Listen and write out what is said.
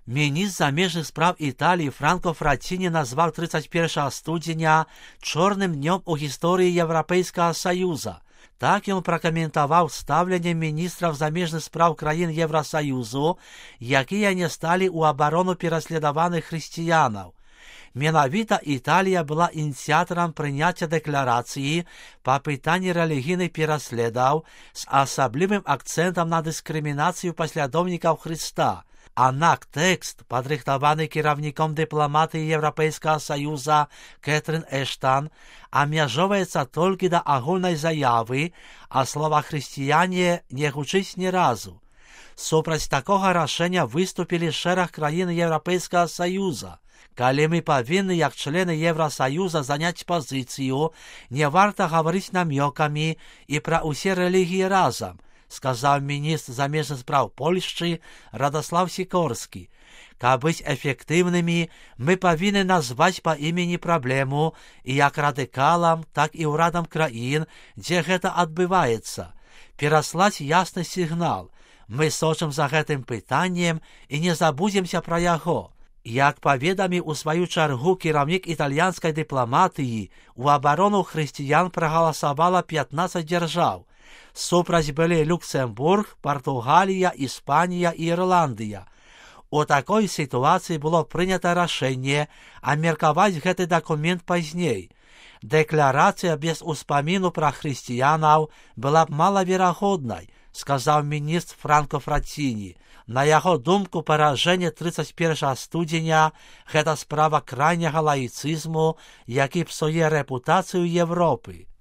Міністр заміжних справ Італії Франко Фраттіні назвав 31 студеня «чорним днем у історії Європейського Союзу». Так він прокоментував ставлення міністрів заміжних справ країн Євросоюзу, які не стали у оборону переслідуваних християнів. Менавіта Італія була ініціатором прийняття декларації по питанні релігійних переслідів з особливим акцентом на дискримінацію послідовників Христа. Однак текст, підрихтований керівником дипломатії Європейського Союзу Кетрін Ештон, обмежується тільки до огульної заяви, а слова «християне» не гучить ні разу. Супроть такого рішення виступили шераг країн Європейського Союзу. Коли ми повинні, як члени Євросоюзу, зайняти позицію, не варто говорити намеками і про усі релігії разом, сказав міністр заміжних справ Польщі Радослав Сікорський. Щоб бути ефективними, ми повинні назвати по імені проблему і як радикалам, так і урадам країн, де це відбувається. Переслати ясний сигнал. Ми сочим за гэтым питанням і не забудемся про його. Як повідомив у свою чергу керівник італійської дипломатії, у оборону християн проголосувало 15 держав. Супроть були Люксембург, Португалія, Іспанія і Ірландія. У такій ситуації було прийнято рішення обміркувати цей документ пізніше. Декларація без успоміну про християнів була б маловероятною, сказав міністр Франко Фраттіні. На його думку, пораження 31 студеня – це справа крайнього лаїцизму, який псує репутацію Європи.